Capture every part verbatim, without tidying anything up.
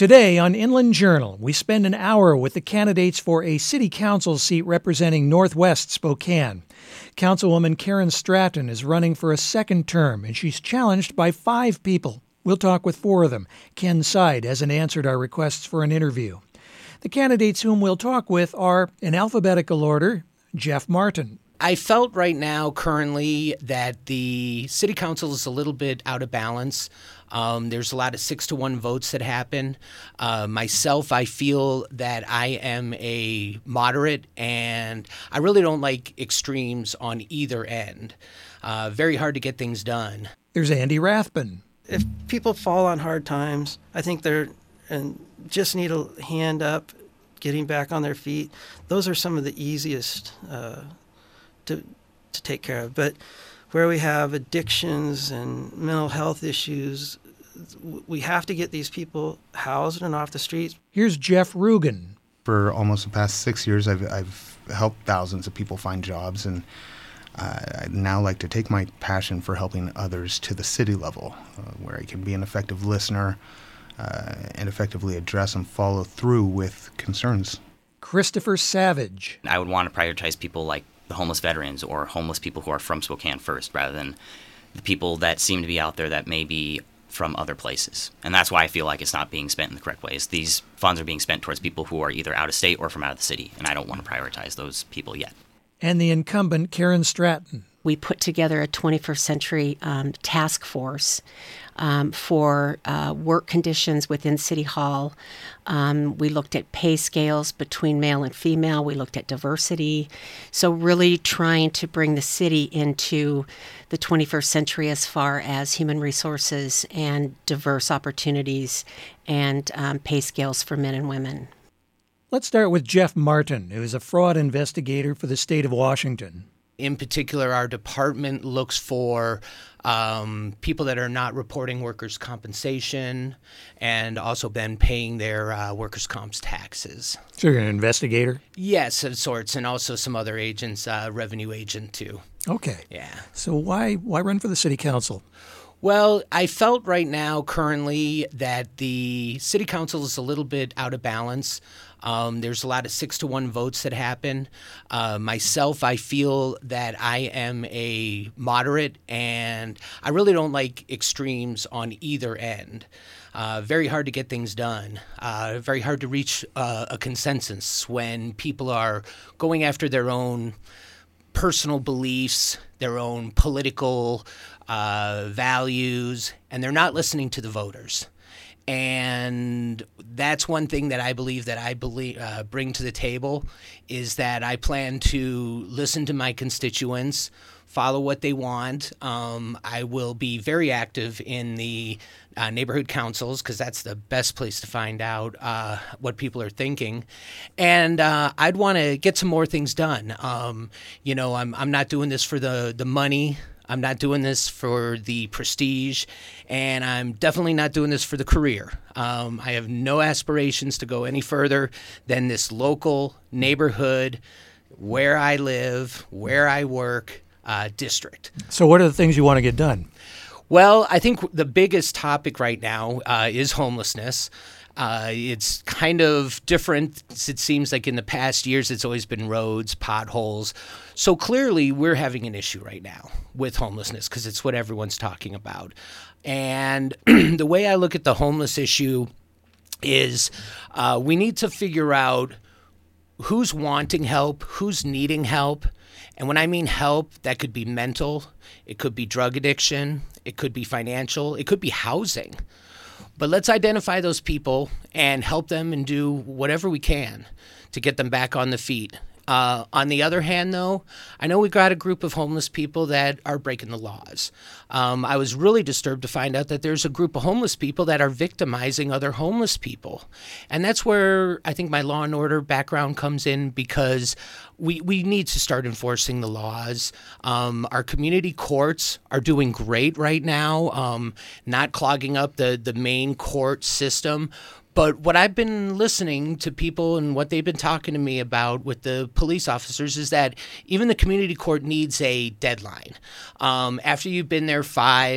Today on Inland Journal, we spend an hour with the candidates for a city council seat representing Northwest Spokane. Councilwoman Karen Stratton is running for a second term, and she's challenged by five people. We'll talk with four of them. Ken Seid hasn't answered our requests for an interview. The candidates whom we'll talk with are, in alphabetical order, Jeff Martin. I felt right now currently that the city council is a little bit out of balance. Um, there's a lot of six to one votes that happen. Uh, myself, I feel that I am a moderate, and I really don't like extremes on either end. Uh, very hard to get things done. There's Andy Rathbun. If people fall on hard times, I think they're and just need a hand up, getting back on their feet. Those are some of the easiest uh, to to take care of. But where we have addictions and mental health issues, we have to get these people housed and off the streets. Here's Jeff Rugen. For almost the past six years, I've, I've helped thousands of people find jobs, and uh, I'd now like to take my passion for helping others to the city level, uh, where I can be an effective listener uh, and effectively address and follow through with concerns. Christopher Savage. I would want to prioritize people like the homeless veterans or homeless people who are from Spokane first, rather than the people that seem to be out there that may be from other places. And that's why I feel like it's not being spent in the correct ways. These funds are being spent towards people who are either out of state or from out of the city, and I don't want to prioritize those people yet. And the incumbent, Karen Stratton. We put together a twenty-first century um, task force um, for uh, work conditions within City Hall. Um, we looked at pay scales between male and female. We looked at diversity. So really trying to bring the city into the twenty-first century as far as human resources and diverse opportunities and um, pay scales for men and women. Let's start with Jeff Martin, who is a fraud investigator for the state of Washington. In particular, our department looks for um, people that are not reporting workers' compensation and also been paying their uh, workers' comp's taxes. So you're an investigator? Yes, of sorts, and also some other agents, uh, revenue agent too. Okay. Yeah. So why why run for the city council? Well, I felt right now currently that the city council is a little bit out of balance. Um, there's a lot of six to one votes that happen. Uh, myself, I feel that I am a moderate, and I really don't like extremes on either end. Uh, very hard to get things done. Uh, very hard to reach uh, a consensus when people are going after their own personal beliefs, their own political uh, values, and they're not listening to the voters. And that's one thing that I believe that I believe uh, bring to the table is that I plan to listen to my constituents, follow what they want. Um, I will be very active in the uh, neighborhood councils because that's the best place to find out uh, what people are thinking. And uh, I'd want to get some more things done. Um, you know, I'm I'm not doing this for the the money. I'm not doing this for the prestige, and I'm definitely not doing this for the career. Um, I have no aspirations to go any further than this local neighborhood, where I live, where I work, uh, district. So what are the things you want to get done? Well, I think the biggest topic right now uh, is homelessness. Uh, it's kind of different. It seems like in the past years, it's always been roads, potholes. So clearly, we're having an issue right now with homelessness because it's what everyone's talking about. And the way I look at the homeless issue is uh, we need to figure out who's wanting help, who's needing help. And when I mean help, that could be mental, it could be drug addiction, it could be financial, it could be housing. But let's identify those people and help them and do whatever we can to get them back on the feet. Uh, on the other hand, though, I know we've got a group of homeless people that are breaking the laws. Um, I was really disturbed to find out that there's a group of homeless people that are victimizing other homeless people. And that's where I think my law and order background comes in because we, we need to start enforcing the laws. Um, our community courts are doing great right now, um, not clogging up the, the main court system. But what I've been listening to people and what they've been talking to me about with the police officers is that even the community court needs a deadline. Um, after you've been there five,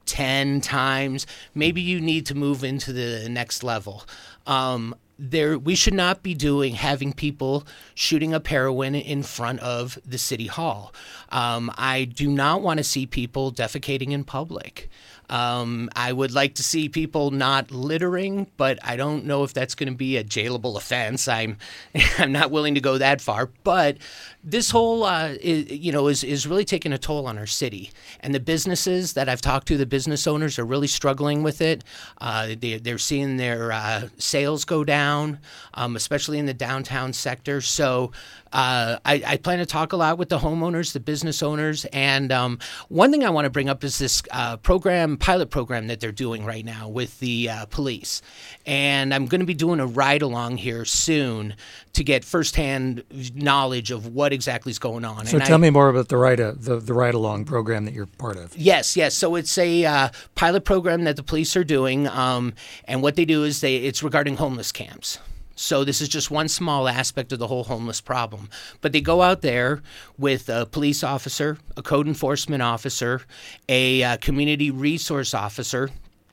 ten times, maybe you need to move into the next level. Um, there, we should not be doing having people shooting up heroin in front of the city hall. Um, I do not want to see people defecating in public. Um, I would like to see people not littering, but I don't know if that's going to be a jailable offense. I'm, I'm not willing to go that far. But this whole, uh, is, you know, is is really taking a toll on our city. And the businesses that I've talked to, the business owners are really struggling with it. Uh, they, they're seeing their uh, sales go down, um, especially in the downtown sector. So uh, I, I plan to talk a lot with the homeowners, the business owners. And um, one thing I want to bring up is this uh, program, pilot program that they're doing right now with the uh, police. And I'm going to be doing a ride along here soon to get firsthand knowledge of what exactly is going on. So and tell I, me more about the ride, uh, the, the ride along program that you're part of. Yes, yes. So it's a uh, pilot program that the police are doing. Um, and what they do is they it's regarding homeless camps. So this is just one small aspect of the whole homeless problem. But they go out there with a police officer, a code enforcement officer, a uh, community resource officer,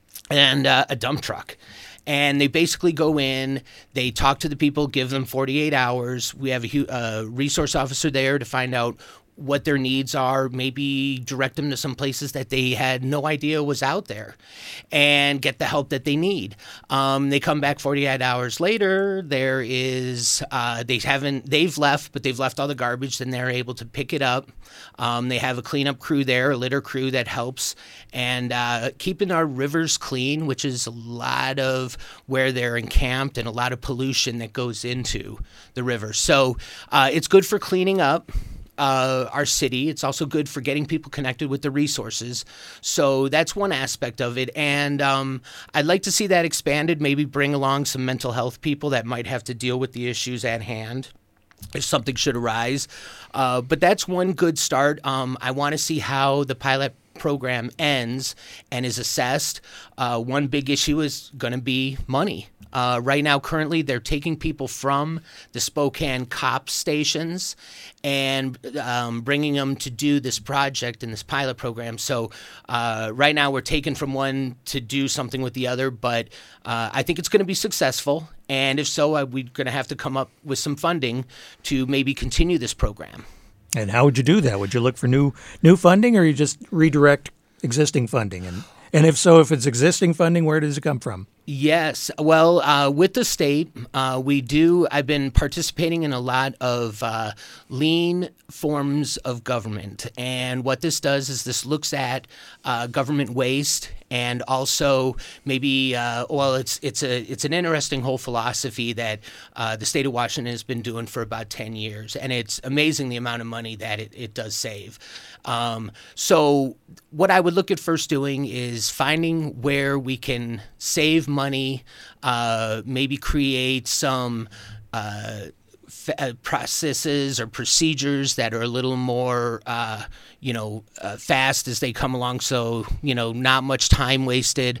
and uh, a dump truck. And they basically go in, they talk to the people, give them forty-eight hours. We have a uh, resource officer there to find out what their needs are, maybe direct them to some places that they had no idea was out there, and get the help that they need. Um, they come back forty-eight hours later. There is uh, they haven't they've left, but they've left all the garbage. Then they're able to pick it up. Um, they have a cleanup crew there, a litter crew that helps, and uh, keeping our rivers clean, which is a lot of where they're encamped and a lot of pollution that goes into the river. So uh, it's good for cleaning up Uh, our city. It's also good for getting people connected with the resources. So that's one aspect of it. And um, I'd like to see that expanded, maybe bring along some mental health people that might have to deal with the issues at hand if something should arise. Uh, but that's one good start. Um, I want to see how the pilot program ends and is assessed. Uh, one big issue is going to be money. Uh, right now, currently, they're taking people from the Spokane cop stations and um, bringing them to do this project and this pilot program. So uh, right now, we're taken from one to do something with the other, but uh, I think it's going to be successful. And if so, uh, we're going to have to come up with some funding to maybe continue this program. And how would you do that? Would you look for new new funding, or you just redirect existing funding? And and if so, if it's existing funding, where does it come from? Yes. Well, uh, with the state, uh, we do. I've been participating in a lot of uh, lean forms of government. And what this does is this looks at uh, government waste and also maybe, uh, well, it's it's a it's an interesting whole philosophy that uh, the state of Washington has been doing for about ten years. And it's amazing the amount of money that it, it does save. Um, so what I would look at first doing is finding where we can save money, uh, maybe create some uh, f- processes or procedures that are a little more, uh, you know, uh, fast as they come along. So, you know, not much time wasted.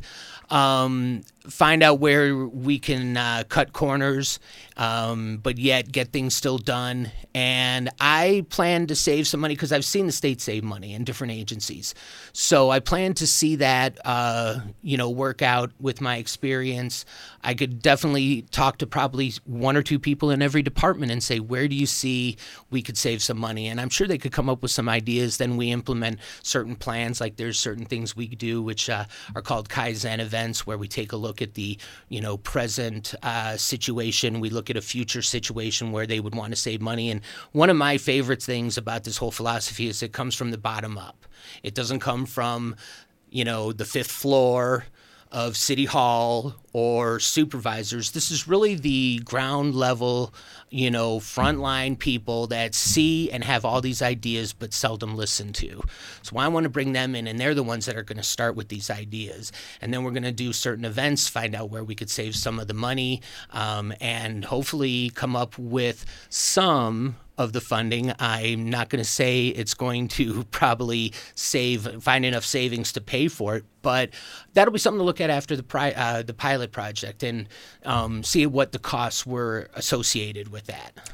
Um, find out where we can uh, cut corners, um, but yet get things still done. And I plan to save some money because I've seen the state save money in different agencies. So I plan to see that, uh, you know, work out with my experience. I could definitely talk to probably one or two people in every department and say, where do you see we could save some money? And I'm sure they could come up with some ideas. Then we implement certain plans. Like there's certain things we do, which uh, are called Kaizen events, where we take a look at the, you know, present uh, situation. We look at a future situation where they would want to save money. And one of my favorite things about this whole philosophy is it comes from the bottom up. It doesn't come from, you know, the fifth floor of City Hall or supervisors. This is really the ground level, you know, frontline people that see and have all these ideas but seldom listen to. So I want to bring them in, and they're the ones that are going to start with these ideas. And then we're going to do certain events, find out where we could save some of the money, um, and hopefully come up with some of the funding. I'm not going to say it's going to probably save, find enough savings to pay for it, but that'll be something to look at after the pri- uh, the pilot project and um, see what the costs were associated with that.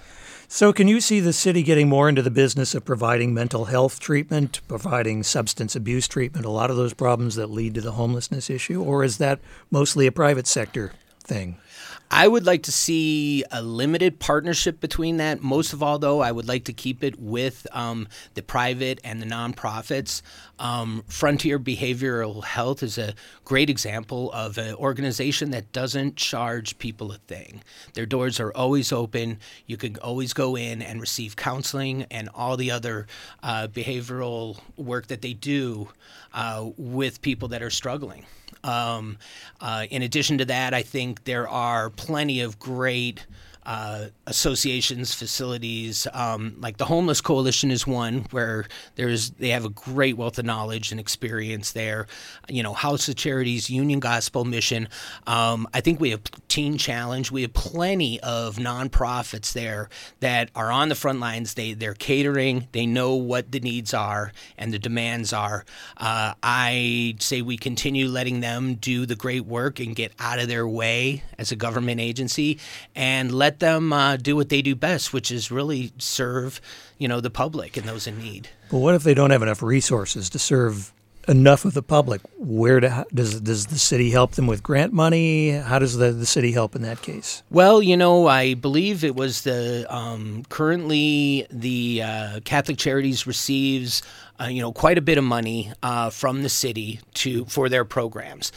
So can you see the city getting more into the business of providing mental health treatment, providing substance abuse treatment, a lot of those problems that lead to the homelessness issue, or is that mostly a private sector thing? I would like to see a limited partnership between that. Most of all, though, I would like to keep it with um, the private and the nonprofits. Um, Frontier Behavioral Health is a great example of an organization that doesn't charge people a thing. Their doors are always open. You can always go in and receive counseling and all the other uh, behavioral work that they do uh, with people that are struggling. Um, uh, in addition to that, I think there are plenty of great uh, associations, facilities, um, like the Homeless Coalition is one where there's they have a great wealth of knowledge and experience there. You know, House of Charities, Union Gospel Mission. Um, I think we have Teen Challenge. We have plenty of nonprofits there that are on the front lines. They they're catering. They know what the needs are and the demands are. Uh, I say we continue letting them do the great work and get out of their way as a government agency, and let them uh, do what they do best, which is really serve, you know, the public and those in need. But what if they don't have enough resources to serve enough of the public? Where do, does does the city help them with grant money? How does the, the city help in that case? Well, you know, I believe it was the um, currently the uh, Catholic Charities receives uh, you know quite a bit of money uh, from the city to for their programs.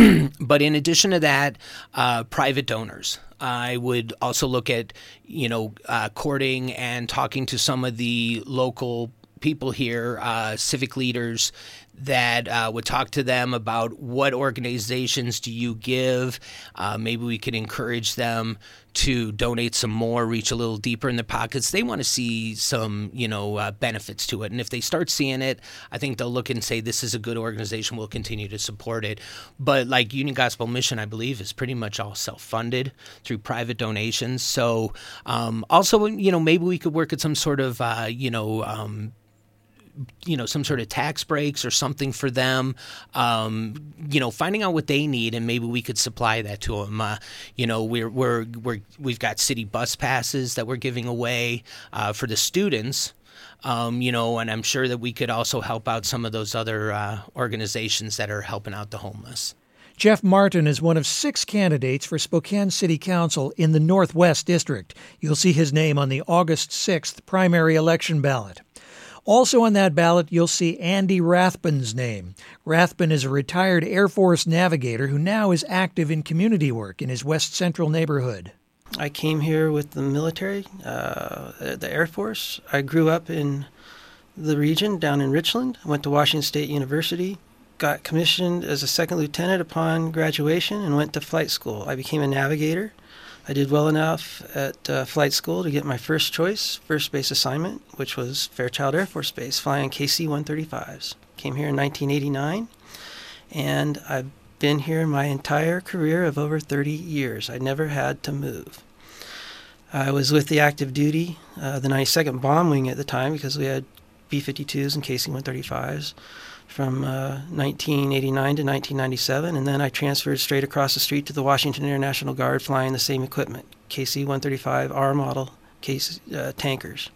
But in addition to that, uh, private donors. I would also look at, you know, uh, courting and talking to some of the local people here, uh, civic leaders, that uh, would talk to them about what organizations do you give. Uh, maybe we could encourage them to donate some more, reach a little deeper in their pockets. They want to see some, you know, uh, benefits to it. And if they start seeing it, I think they'll look and say, this is a good organization. We'll continue to support it. But like Union Gospel Mission, I believe, is pretty much all self-funded through private donations. So um, also, you know, maybe we could work at some sort of, uh, you know, um, you know, some sort of tax breaks or something for them, um, you know, finding out what they need, and maybe we could supply that to them. Uh, you know, we're, we're, we're, we've got city bus passes that we're giving away uh, for the students, um, you know, and I'm sure that we could also help out some of those other uh, organizations that are helping out the homeless. Jeff Martin is one of six candidates for Spokane City Council in the Northwest District. You'll see his name on the August sixth primary election ballot. Also on that ballot, you'll see Andy Rathbun's name. Rathbun is a retired Air Force navigator who now is active in community work in his West Central neighborhood. I came here with the military, uh, the Air Force. I grew up in the region down in Richland. I went to Washington State University, got commissioned as a second lieutenant upon graduation, and went to flight school. I became a navigator. I did well enough at uh, flight school to get my first choice, first base assignment, which was Fairchild Air Force Base, flying K C one thirty-fives. Came here in nineteen eighty-nine, and I've been here my entire career of over thirty years. I never had to move. I was with the active duty, uh, the ninety-second Bomb Wing at the time, because we had B fifty-twos and K C one thirty-fives. From uh, nineteen eighty-nine to nineteen ninety-seven, and then I transferred straight across the street to the Washington International Guard, flying the same equipment, K C one thirty-five R model case, uh, tankers.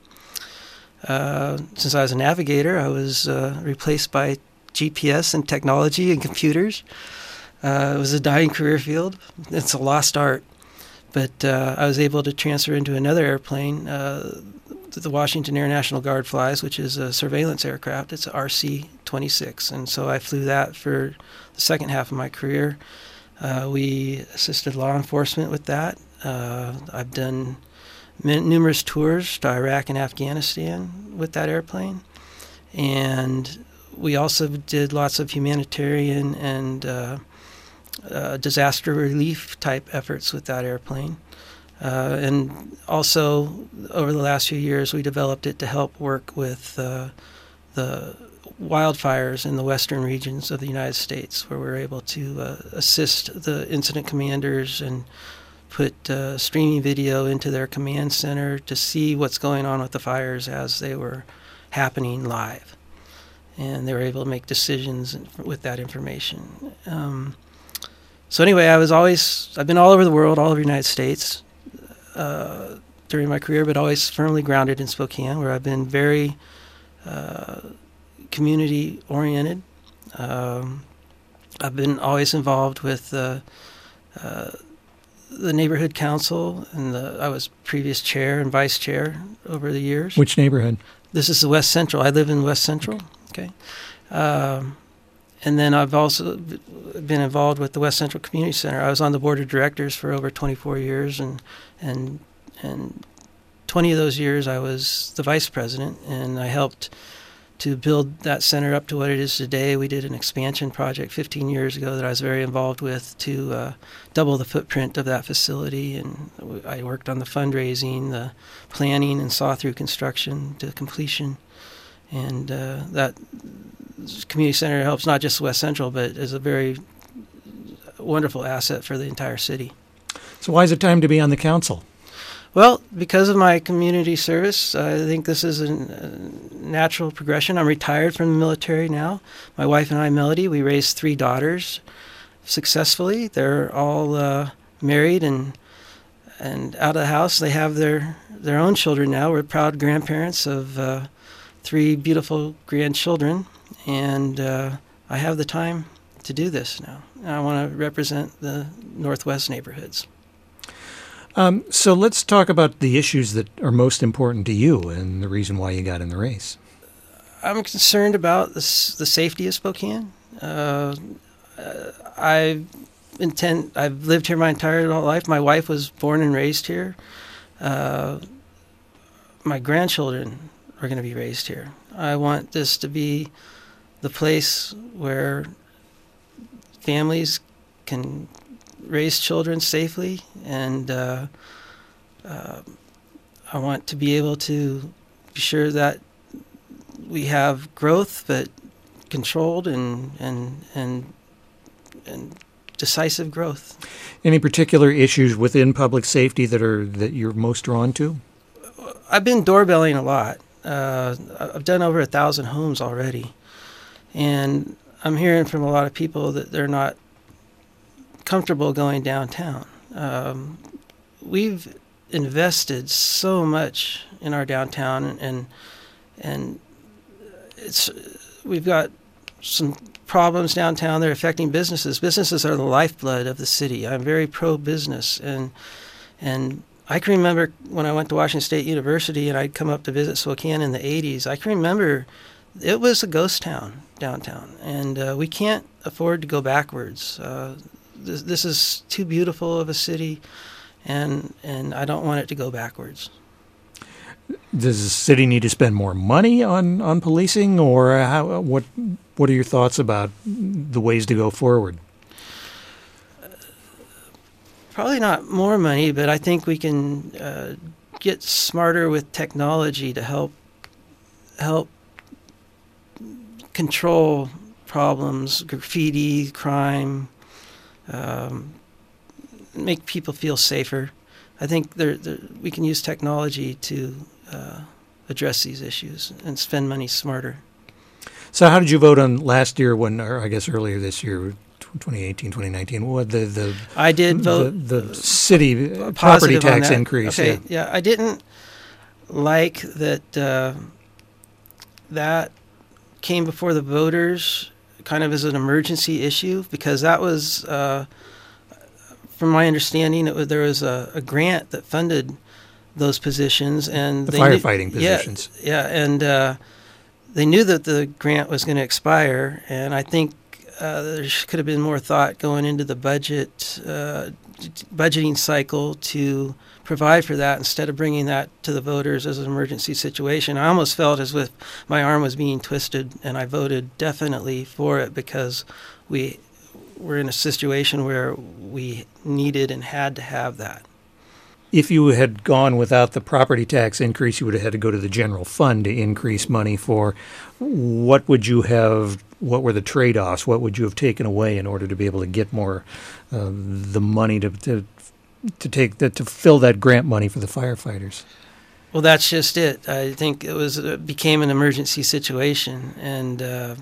Uh, since I was a navigator, I was uh, replaced by G P S and technology and computers. Uh, it was a dying career field. It's a lost art. But uh, I was able to transfer into another airplane, uh, the Washington International Guard flies, which is a surveillance aircraft. It's a R C twenty-six, and so I flew that for the second half of my career. Uh, we assisted law enforcement with that. Uh, I've done m- numerous tours to Iraq and Afghanistan with that airplane, and we also did lots of humanitarian and uh, uh, disaster relief type efforts with that airplane. Uh, and also, over the last few years, we developed it to help work with uh, the wildfires in the western regions of the United States, where we're able to uh, assist the incident commanders and put uh, streaming video into their command center to see what's going on with the fires as they were happening live. And they were able to make decisions with that information. Um, so anyway, I was always, I've been all over the world, all over the United States. Uh, during my career, but always firmly grounded in Spokane, where I've been very uh, community-oriented. Um, I've been always involved with uh, uh, the neighborhood council, and the, I was previous chair and vice chair over the years. Which neighborhood? This is the West Central. I live in West Central. Okay. Um, and then I've also been involved with the West Central Community Center. I was on the board of directors for over twenty-four years, and and and twenty of those years I was the vice president, and I helped to build that center up to what it is today. We did an expansion project fifteen years ago that I was very involved with to uh, double the footprint of that facility, and I worked on the fundraising, the planning, and saw through construction to completion. And uh, that community center helps not just West Central, but is a very wonderful asset for the entire city. So why is it time to be on the council? Well, because of my community service, I think this is a natural progression. I'm retired from the military now. My wife and I, Melody, we raised three daughters successfully. They're all uh, married and and out of the house. They have their, their own children now. We're proud grandparents of uh, three beautiful grandchildren, and uh, I have the time to do this now. I want to represent the Northwest neighborhoods. Um, so let's talk about the issues that are most important to you and the reason why you got in the race. I'm concerned about the, the safety of Spokane. Uh, I intend. I've lived here my entire life. My wife was born and raised here. Uh, my grandchildren are going to be raised here. I want this to be the place where families can raise children safely, and uh, uh, I want to be able to be sure that we have growth, but controlled and and and and decisive growth. Any particular issues within public safety that are that you're most drawn to? I've been doorbelling a lot. Uh, I've done over a thousand homes already, and I'm hearing from a lot of people that they're not comfortable going downtown. Um, we've invested so much in our downtown, and, and and it's we've got some problems downtown that are affecting businesses. Businesses are the lifeblood of the city. I'm very pro-business, and and I can remember when I went to Washington State University and I'd come up to visit Spokane in the eighties. I can remember it was a ghost town downtown, and uh, we can't afford to go backwards. Uh, this, this is too beautiful of a city, and and I don't want it to go backwards. Does the city need to spend more money on, on policing, or how, what what are your thoughts about the ways to go forward? Probably not more money, but I think we can uh, get smarter with technology to help help control problems, graffiti, crime, um, make people feel safer. I think there, there, we can use technology to uh, address these issues and spend money smarter. So how did you vote on last year when, or I guess earlier this year, twenty eighteen, twenty nineteen, what the, the I did vote the, the city property tax increase? Okay, yeah. yeah, I didn't like that uh, that came before the voters kind of as an emergency issue, because that was, uh, from my understanding, it was, there was a, a grant that funded those positions, and the they firefighting knew, positions. Yeah, yeah, and uh, they knew that the grant was going to expire, and I think uh, there could have been more thought going into the budget uh, budgeting cycle to provide for that instead of bringing that to the voters as an emergency situation. I almost felt as if my arm was being twisted, and I voted definitely for it because we were in a situation where we needed and had to have that. If you had gone without the property tax increase, you would have had to go to the general fund to increase money for. What would you have, what were the trade-offs? What would you have taken away in order to be able to get more, uh, the money to, to to take that, to fill that grant money for the firefighters? Well, that's just it. I think it was it became an emergency situation, and uh,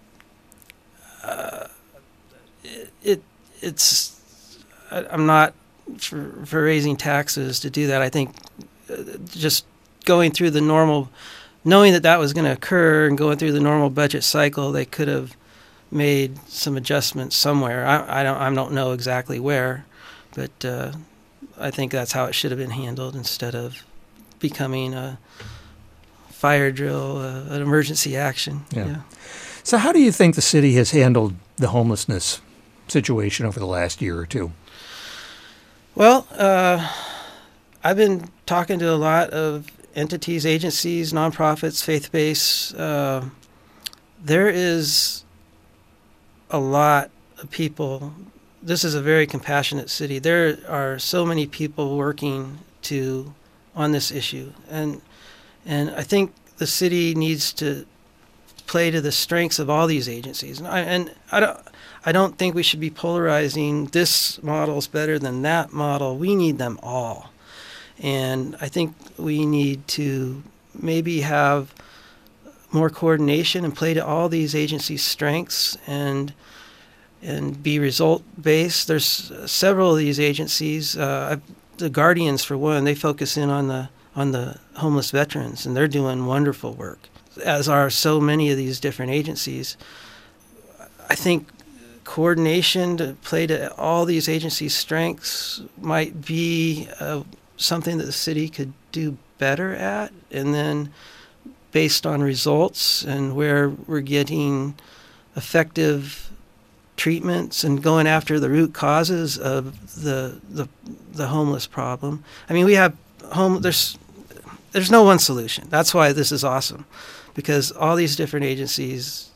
uh, it, it it's I, I'm not for, for raising taxes to do that. I think uh, just going through the normal, knowing that that was going to occur and going through the normal budget cycle, they could have made some adjustments somewhere. I, I don't I don't know exactly where, but uh, I think that's how it should have been handled instead of becoming a fire drill, uh, an emergency action. Yeah. yeah. So how do you think the city has handled the homelessness situation over the last year or two? Well, uh, I've been talking to a lot of entities, agencies, nonprofits, faith-based. Uh, there is a lot of people. This is a very compassionate city. There are so many people working to on this issue, and and I think the city needs to play to the strengths of all these agencies. And I, and I don't I don't think we should be polarizing this model is better than that model. We need them all, and I think we need to maybe have more coordination and play to all these agencies' strengths and and be result-based. There's several of these agencies. Uh, the Guardians, for one, they focus in on the on the homeless veterans, and they're doing wonderful work, as are so many of these different agencies. I think coordination to play to all these agencies' strengths might be uh, something that the city could do better at, and then based on results and where we're getting effective treatments and going after the root causes of the the, the homeless problem. I mean, we have home. There's there's no one solution. That's why this is awesome, because all these different agencies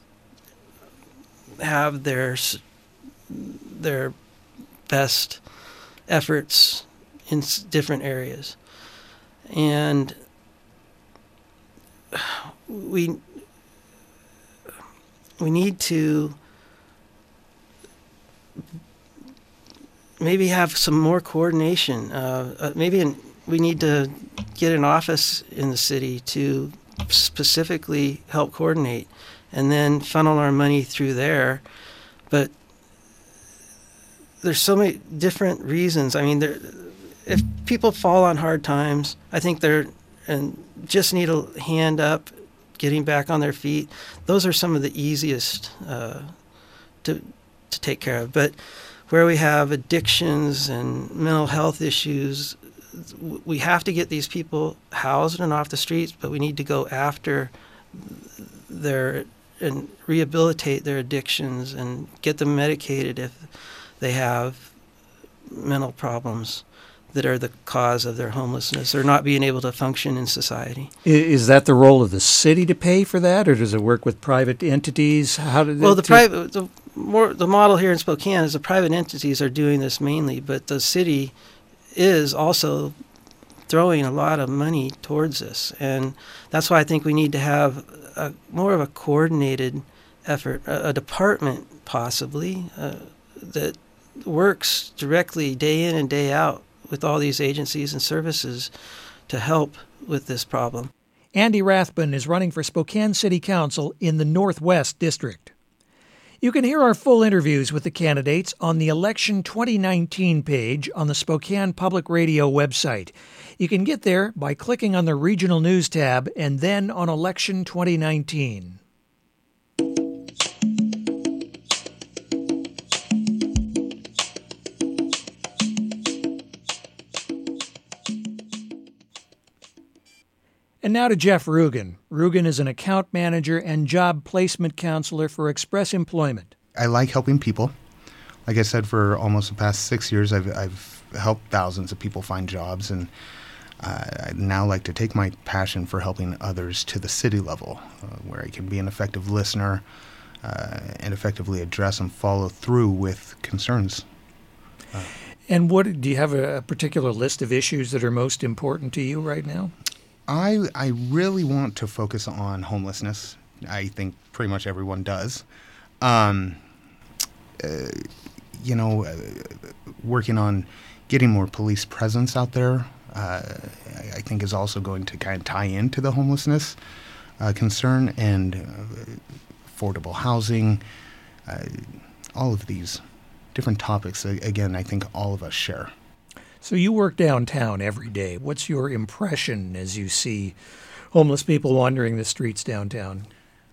have their their best efforts in different areas, and we we need to maybe have some more coordination. Uh, uh, maybe in, we need to get an office in the city to specifically help coordinate, and then funnel our money through there. But there's so many different reasons. I mean, there, if people fall on hard times, I think they're and just need a hand up, getting back on their feet. Those are some of the easiest uh, to to take care of. But where we have addictions and mental health issues, we have to get these people housed and off the streets, but we need to go after their and rehabilitate their addictions and get them medicated if they have mental problems that are the cause of their homelessness or not being able to function in society. Is that the role of the city to pay for that, or does it work with private entities? How did well, the private the more the model here in Spokane is the private entities are doing this mainly, but the city is also throwing a lot of money towards this, and that's why I think we need to have a, more of a coordinated effort, a, a department possibly uh, that works directly day in and day out with all these agencies and services to help with this problem. Andy Rathbun is running for Spokane City Council in the Northwest District. You can hear our full interviews with the candidates on the Election twenty nineteen page on the Spokane Public Radio website. You can get there by clicking on the Regional News tab and then on Election twenty nineteen. And now to Jeff Rugen. Rugen is an account manager and job placement counselor for Express Employment. I like helping people. Like I said, for almost the past six years, I've, I've helped thousands of people find jobs, and uh, I now like to take my passion for helping others to the city level, uh, where I can be an effective listener uh, and effectively address and follow through with concerns. Uh, and what do you have a particular list of issues that are most important to you right now? I, I really want to focus on homelessness. I think pretty much everyone does. Um, uh, you know, uh, working on getting more police presence out there, uh, I, I think is also going to kind of tie into the homelessness uh, concern, and uh, affordable housing, uh, all of these different topics. Again, I think all of us share. So you work downtown every day. What's your impression as you see homeless people wandering the streets downtown?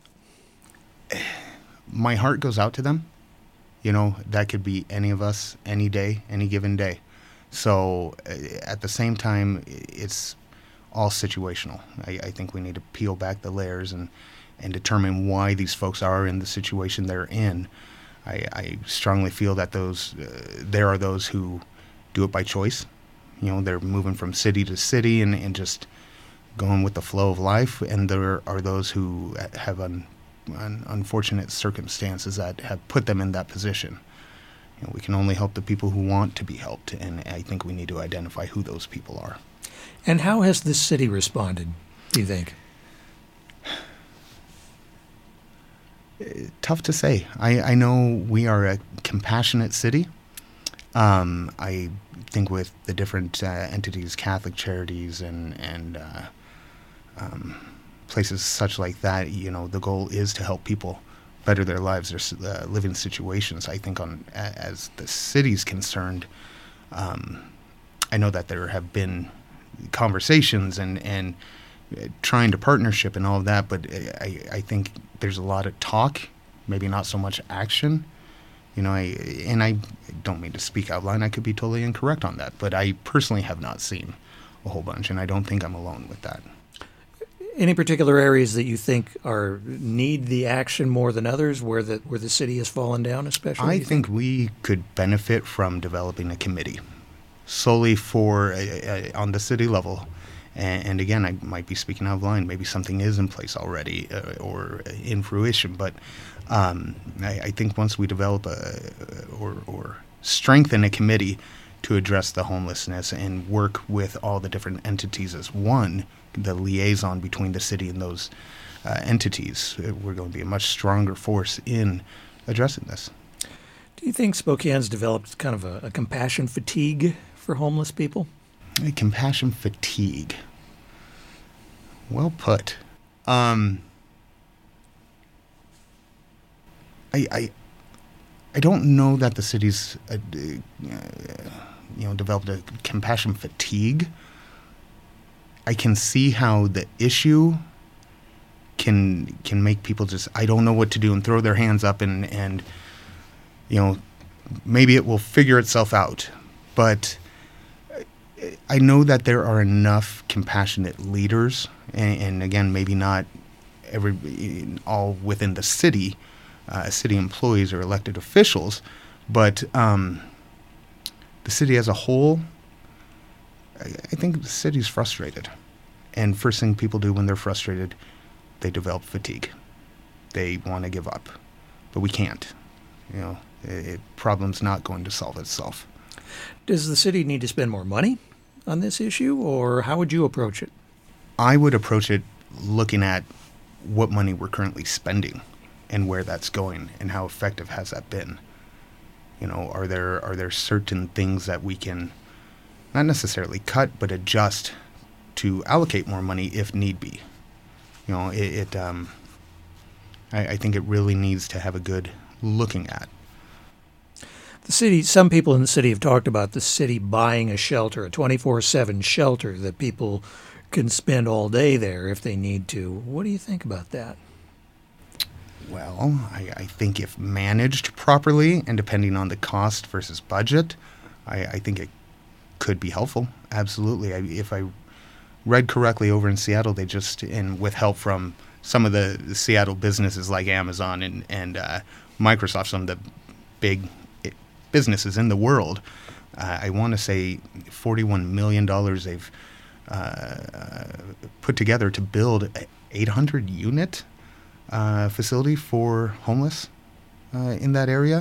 My heart goes out to them. You know, that could be any of us, any day, any given day. So uh, at the same time, it's all situational. I, I think we need to peel back the layers and, and determine why these folks are in the situation they're in. I, I strongly feel that those uh, there are those who do it by choice. You know, they're moving from city to city and, and just going with the flow of life. And there are those who have un, un, unfortunate circumstances that have put them in that position. You know, we can only help the people who want to be helped, and I think we need to identify who those people are. And how has the city responded, do you think? Tough to say. I, I know we are a compassionate city. Um, I think with the different uh, entities, Catholic Charities and, and uh, um, places such like that, you know, the goal is to help people better their lives, their uh, living situations. I think on as the city's concerned, um, I know that there have been conversations and, and trying to partnership and all of that, but I, I think there's a lot of talk, maybe not so much action. You know, I, and I don't mean to speak out loud, I could be totally incorrect on that, but I personally have not seen a whole bunch, and I don't think I'm alone with that. Any particular areas that you think are need the action more than others, where the where the city has fallen down, especially? I think we could benefit from developing a committee solely for uh, uh, on the city level. And, and again, I might be speaking out of line. Maybe something is in place already uh, or in fruition. But um, I, I think once we develop a, or, or strengthen a committee to address the homelessness and work with all the different entities as one, the liaison between the city and those uh, entities, we're going to be a much stronger force in addressing this. Do you think Spokane's developed kind of a, a compassion fatigue for homeless people? A compassion fatigue. Well put. Um, I, I I don't know that the city's uh, uh, you know developed a compassion fatigue. I can see how the issue can can make people just, I don't know what to do, and throw their hands up and, and you know, maybe it will figure itself out. But I know that there are enough compassionate leaders, and, and again, maybe not every all within the city, uh, city employees or elected officials, but um, the city as a whole, I think the city's frustrated. And first thing people do when they're frustrated, they develop fatigue. They want to give up. But we can't. You know, it, problem's not going to solve itself. Does the city need to spend more money on this issue, or how would you approach it? I would approach it looking at what money we're currently spending and where that's going and how effective has that been. You know, are there are there certain things that we can not necessarily cut, but adjust to allocate more money if need be. You know, it, it um, I, I think it really needs to have a good looking at. The city, some people in the city have talked about the city buying a shelter, a twenty-four seven shelter that people can spend all day there if they need to. What do you think about that? Well, I, I think if managed properly and depending on the cost versus budget, I, I think it could be helpful. Absolutely. I, if I read correctly, over in Seattle, they just, and with help from some of the, the Seattle businesses like Amazon and, and uh, Microsoft, some of the big businesses in the world, uh, I want to say forty-one million dollars they've uh, put together to build an eight hundred unit uh, facility for homeless uh, in that area.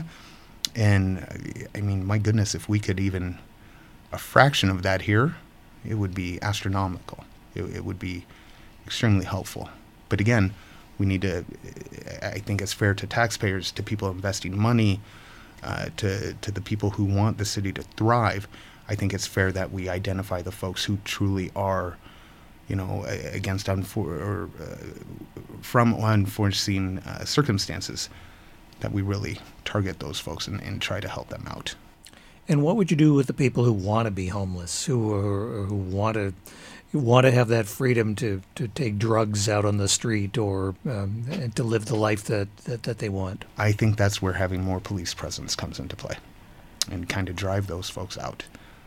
And I mean, my goodness, if we could even a fraction of that here, it would be astronomical. It, it would be extremely helpful. But again, we need to, I think it's fair to taxpayers, to people investing money, uh, to, to the people who want the city to thrive. I think it's fair that we identify the folks who truly are, you know, against unfor- or uh, from unforeseen uh, circumstances, that we really target those folks and, and try to help them out. And what would you do with the people who want to be homeless, who are, who want to who want to have that freedom to, to take drugs out on the street or um, to live the life that, that, that they want? I think that's where having more police presence comes into play and kind of drive those folks out.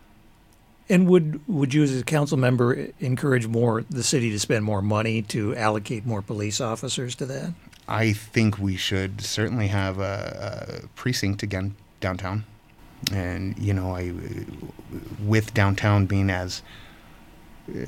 And would would you as a council member encourage more the city to spend more money to allocate more police officers to that? I think we should certainly have a, a precinct again downtown. And, you know, I, with downtown being as uh,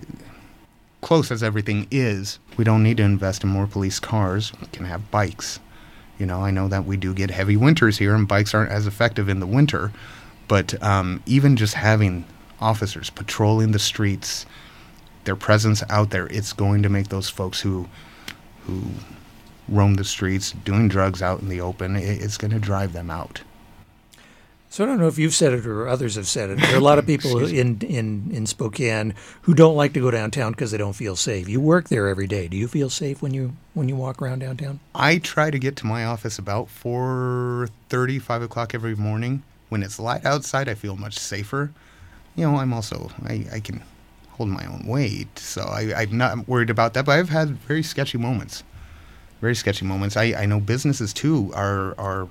close as everything is, we don't need to invest in more police cars. We can have bikes. You know, I know that we do get heavy winters here and bikes aren't as effective in the winter. But um, even just having officers patrolling the streets, their presence out there, it's going to make those folks who who roam the streets, doing drugs out in the open, it, it's going to drive them out. So I don't know if you've said it or others have said it. There are a lot of people in, in, in Spokane who don't like to go downtown because they don't feel safe. You work there every day. Do you feel safe when you when you walk around downtown? I try to get to my office about four thirty, five o'clock every morning. When it's light outside, I feel much safer. You know, I'm also, I, I can hold my own weight, so I, I'm not worried about that. But I've had very sketchy moments. Very sketchy moments. I, I know businesses, too, are are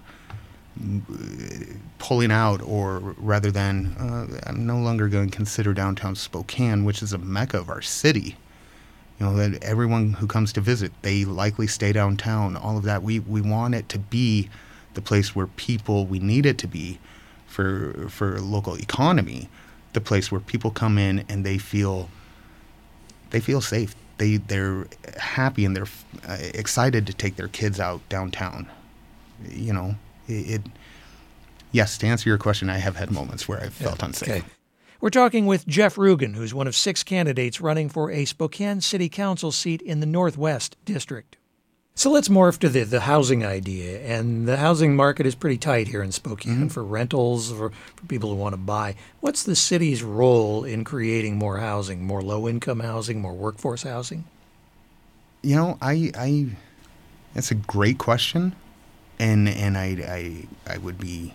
pulling out, or rather than, uh, I'm no longer going to consider downtown Spokane, which is a mecca of our city. You know, that everyone who comes to visit, they likely stay downtown, all of that. We we want it to be the place where people, we need it to be for for local economy, the place where people come in and they feel they feel safe. They, they're happy and they're uh, excited to take their kids out downtown. You know, it, it, yes, to answer your question, I have had moments where I've felt yeah, unsafe. Okay. We're talking with Jeff Rugen, who's one of six candidates running for a Spokane City Council seat in the Northwest District. So let's morph to the, the housing idea. And the housing market is pretty tight here in Spokane mm-hmm. for rentals, for, for people who want to buy. What's the city's role in creating more housing, more low-income housing, more workforce housing? You know, I, I that's a great question. And and I, I, I would be,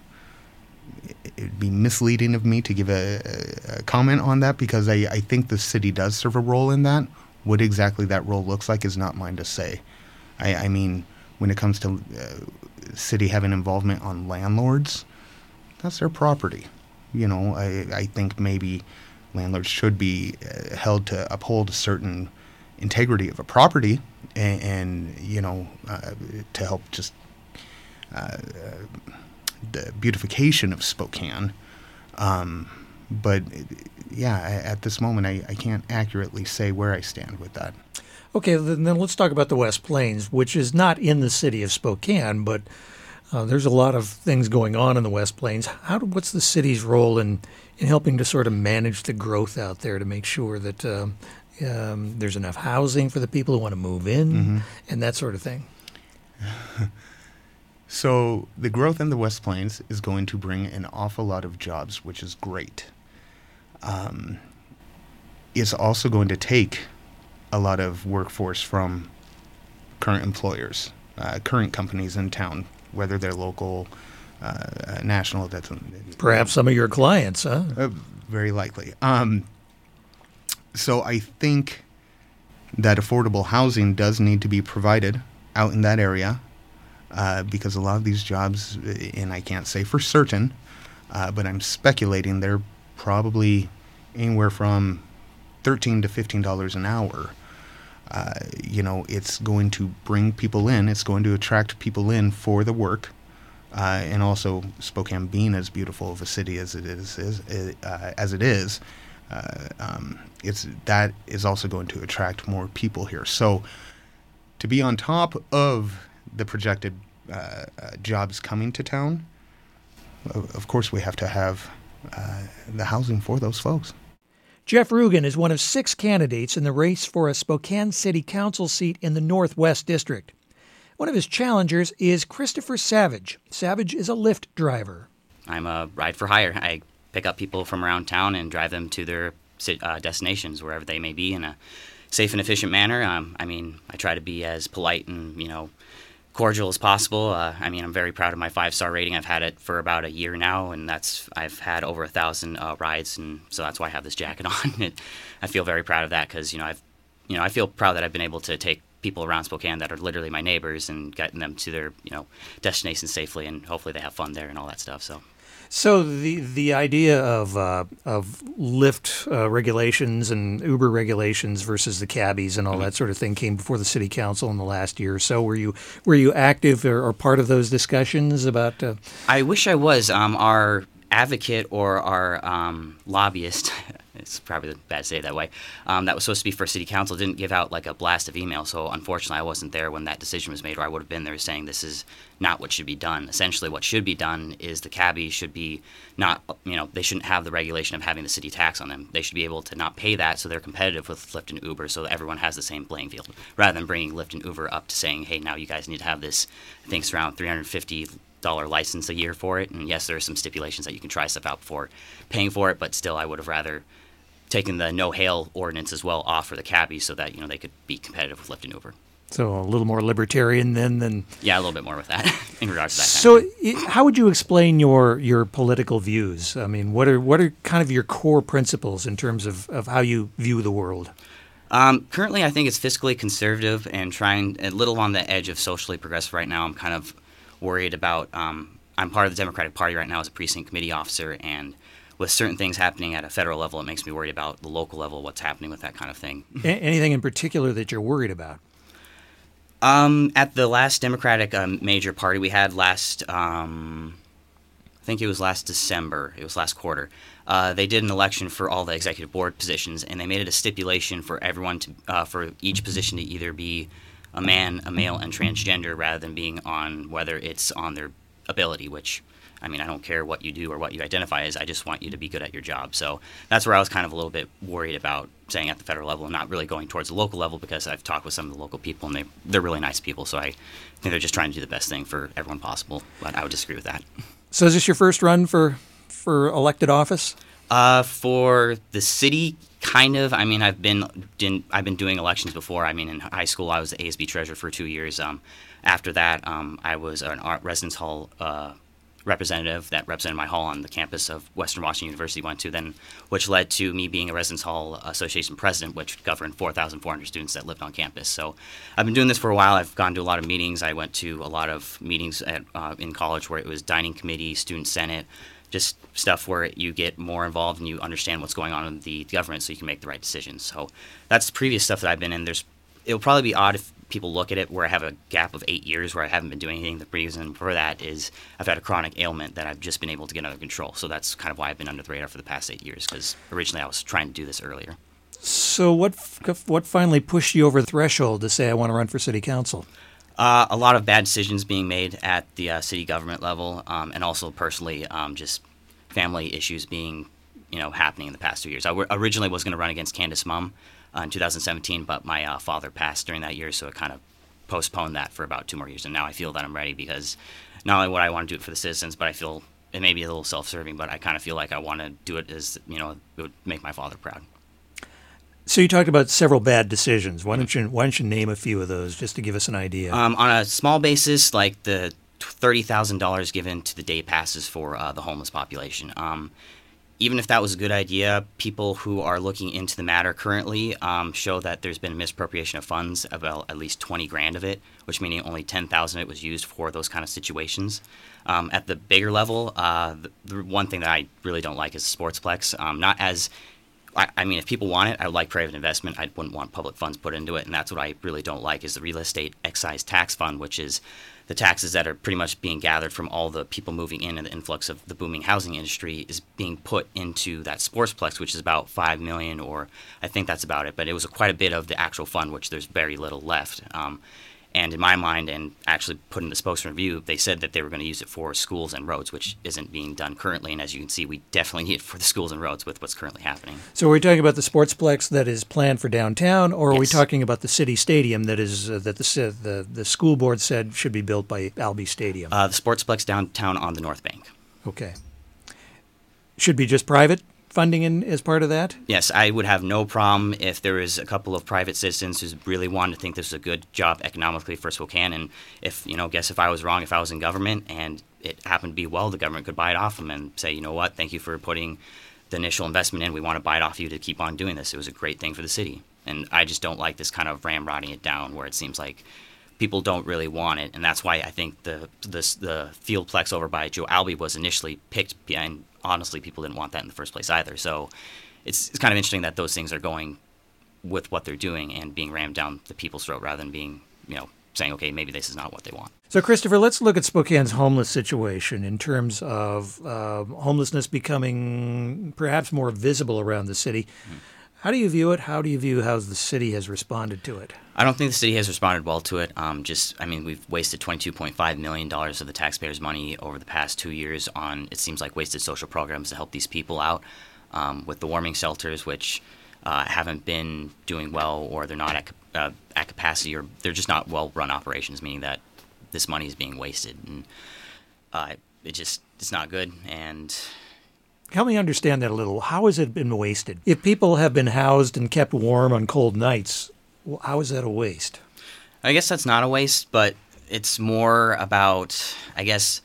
it would be misleading of me to give a, a comment on that, because I, I think the city does serve a role in that. What exactly that role looks like is not mine to say. I, I mean, when it comes to uh, city having involvement on landlords, that's their property. You know, I, I think maybe landlords should be uh, held to uphold a certain integrity of a property and, and you know, uh, to help just uh, uh, the beautification of Spokane. Um, but, yeah, at this moment, I, I can't accurately say where I stand with that. Okay, then let's talk about the West Plains, which is not in the city of Spokane, but uh, there's a lot of things going on in the West Plains. How do, what's the city's role in, in helping to sort of manage the growth out there to make sure that um, um, there's enough housing for the people who want to move in mm-hmm. and that sort of thing? So the growth in the West Plains is going to bring an awful lot of jobs, which is great. Um, it's also going to take a lot of workforce from current employers, uh, current companies in town, whether they're local, uh, national. That's perhaps some of your clients, huh? Uh, very likely. Um, so I think that affordable housing does need to be provided out in that area, uh, because a lot of these jobs, and I can't say for certain, uh, but I'm speculating they're probably anywhere from thirteen to fifteen dollars an hour. Uh, you know, it's going to bring people in. It's going to attract people in for the work. Uh, and also, Spokane being as beautiful of a city as it is, is uh, as it is, uh, um, it's that is also going to attract more people here. So, to be on top of the projected uh, uh, jobs coming to town, of, of course, we have to have uh, the housing for those folks. Jeff Rugen is one of six candidates in the race for a Spokane City Council seat in the Northwest District. One of his challengers is Christopher Savage. Savage is a Lyft driver. I'm a ride for hire. I pick up people from around town and drive them to their uh, destinations, wherever they may be, in a safe and efficient manner. Um, I mean, I try to be as polite and, you know, cordial as possible. Uh, I mean, I'm very proud of my five-star rating. I've had it for about a year now, and that's I've had over a thousand uh, rides, and so that's why I have this jacket on. It, I feel very proud of that because you know I've, you know, I feel proud that I've been able to take people around Spokane that are literally my neighbors and getting them to their you know destinations safely, and hopefully they have fun there and all that stuff. So. So the the idea of uh, of Lyft uh, regulations and Uber regulations versus the cabbies and all mm-hmm. that sort of thing came before the city council in the last year or so. Were you were you active or, or part of those discussions about? Uh... I wish I was. Um, our advocate or our um, lobbyist. It's probably bad to say it that way. Um, that was supposed to be for city council didn't give out like a blast of email. So unfortunately, I wasn't there when that decision was made, or I would have been there saying this is not what should be done. Essentially, what should be done is the cabbies should be not, you know, they shouldn't have the regulation of having the city tax on them. They should be able to not pay that, so they're competitive with Lyft and Uber, so that everyone has the same playing field, rather than bringing Lyft and Uber up to saying, hey, now you guys need to have this. I think it's around three hundred fifty dollar license a year for it. And yes, there are some stipulations that you can try stuff out before paying for it, but still, I would have rather taken the no hail ordinance as well off for the cabbies so that you know they could be competitive with Lyft and Uber. So a little more libertarian then than yeah, a little bit more with that in regards to that. So kind of thing. How would you explain your your political views? I mean, what are what are kind of your core principles in terms of, of how you view the world? Um, currently, I think it's fiscally conservative and trying a little on the edge of socially progressive right now. I'm kind of worried about. Um, I'm part of the Democratic Party right now as a precinct committee officer, and with certain things happening at a federal level, it makes me worried about the local level, what's happening with that kind of thing. A- anything in particular that you're worried about? Um, at the last Democratic um, major party we had last, um, I think it was last December, it was last quarter, uh, they did an election for all the executive board positions, and they made it a stipulation for everyone to, uh, for each position to either be a man, a male, and transgender, rather than being on whether it's on their ability, which I mean, I don't care what you do or what you identify as. I just want you to be good at your job. So that's where I was kind of a little bit worried about saying at the federal level and not really going towards the local level, because I've talked with some of the local people, and they, they're really nice people. So I think they're just trying to do the best thing for everyone possible. But I would disagree with that. So is this your first run for, for elected office? Uh, for the city, kind of. I mean, I've been didn't, I've been doing elections before. I mean, in high school, I was the A S B treasurer for two years. Um, after that, um, I was an art residence hall uh representative that represented my hall on the campus of Western Washington University went to then, which led to me being a Residence Hall Association president, which governed four thousand four hundred students that lived on campus. So I've been doing this for a while. I've gone to a lot of meetings. I went to a lot of meetings at, uh, in college where it was dining committee, student senate, just stuff where you get more involved and you understand what's going on in the government so you can make the right decisions. So that's the previous stuff that I've been in. There's, it'll probably be odd if people look at it where I have a gap of eight years where I haven't been doing anything. The reason for that is I've had a chronic ailment that I've just been able to get under control. So that's kind of why I've been under the radar for the past eight years, because originally I was trying to do this earlier. So what what finally pushed you over the threshold to say I want to run for city council? Uh, a lot of bad decisions being made at the uh, city government level, um, and also personally, um, just family issues being, you know, happening in the past two years. I w- originally was going to run against Candace Mum uh, in two thousand seventeen, but my uh, father passed during that year, so it kind of postponed that for about two more years. And now I feel that I'm ready, because not only would I want to do it for the citizens, but I feel it may be a little self-serving, but I kind of feel like I want to do it as, you know, it would make my father proud. So you talked about several bad decisions. Why don't you why don't you name a few of those just to give us an idea? Um, on a small basis, like the thirty thousand dollars given to the day passes for uh, the homeless population. Um, even if that was a good idea, people who are looking into the matter currently um, show that there's been a misappropriation of funds, about at least twenty grand of it, which meaning only ten thousand of it was used for those kind of situations. Um, at the bigger level, uh, the, the one thing that I really don't like is the Sportsplex. Um, not as I, I mean, if people want it, I would like private investment. I wouldn't want public funds put into it, and that's what I really don't like is the real estate excise tax fund, which is the taxes that are pretty much being gathered from all the people moving in and the influx of the booming housing industry is being put into that Sportsplex, which is about five million dollars, or I think that's about it. But it was quite a bit of the actual fund, which there's very little left. Um, And in my mind, and actually put in the spokesman review, they said that they were going to use it for schools and roads, which isn't being done currently. And as you can see, we definitely need it for the schools and roads with what's currently happening. So are we talking about the Sportsplex that is planned for downtown, or are Yes. we talking about the city stadium that is uh, that the, the the school board said should be built by Albee Stadium? Uh, the Sportsplex downtown on the North Bank. Okay. Should be just private? funding in, as part of that? Yes, I would have no problem if there was a couple of private citizens who really wanted to think this was a good job economically for Spokane. And if, you know, guess if I was wrong, if I was in government and it happened to be well, the government could buy it off them and say, you know what, thank you for putting the initial investment in. We want to buy it off you to keep on doing this. It was a great thing for the city. And I just don't like this kind of ramrodding it down where it seems like people don't really want it. And that's why I think the the, the Fieldplex over by Joe Albee was initially picked, and honestly, people didn't want that in the first place either. So it's, it's kind of interesting that those things are going with what they're doing and being rammed down the people's throat rather than being, you know, saying, okay, maybe this is not what they want. So, Christopher, let's look at Spokane's homeless situation in terms of uh, homelessness becoming perhaps more visible around the city. Mm-hmm. How do you view it? How do you view how the city has responded to it? I don't think the city has responded well to it. Um, just, I mean, we've wasted twenty-two point five million dollars of the taxpayers' money over the past two years on, it seems like, wasted social programs to help these people out um, with the warming shelters, which uh, haven't been doing well, or they're not at, uh, at capacity, or they're just not well-run operations, meaning that this money is being wasted. And uh, it just, it's not good. And help me understand that a little. How has it been wasted? If people have been housed and kept warm on cold nights, well, how is that a waste? I guess that's not a waste, but it's more about, I guess,